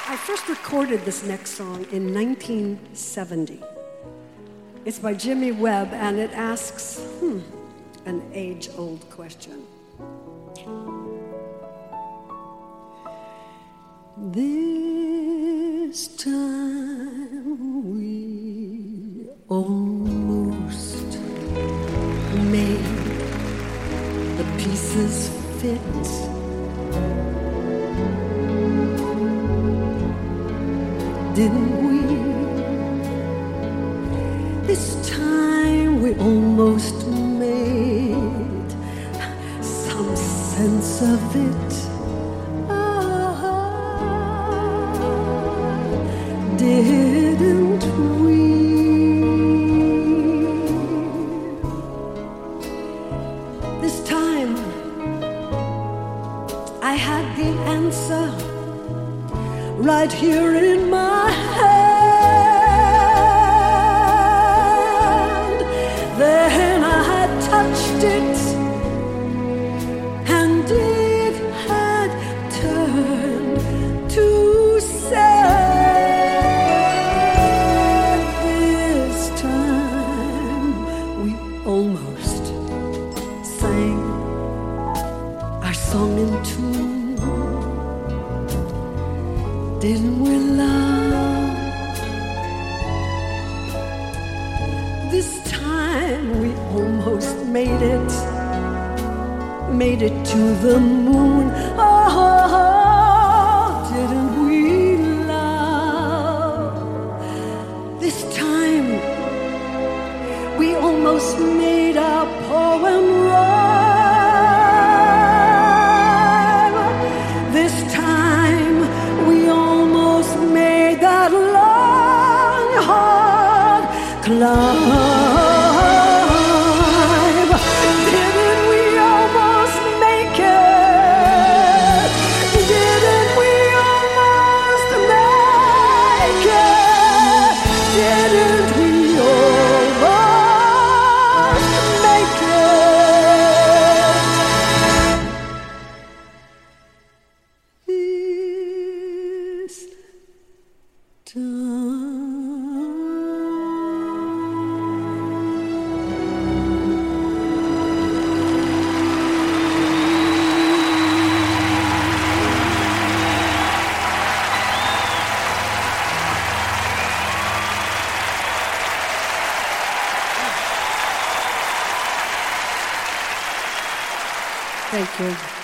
I first recorded this next song in 1970. It's by Jimmy Webb, and it asks, an age-old question. This time we almost made the pieces fit. Didn't we? This time we almost made some sense of it. Didn't we? This time I had the answer right here in my hand. Then I had touched it, and it had turned to sand. This time we almost sang our song in tune. Didn't we, love? This time we almost made it to the moon. Oh, didn't we, love? This time we almost made our poem rhyme. This time we almost made that long, hard climb. Didn't we almost make it? Didn't we almost make it? Didn't we almost make it? This time. Thank you.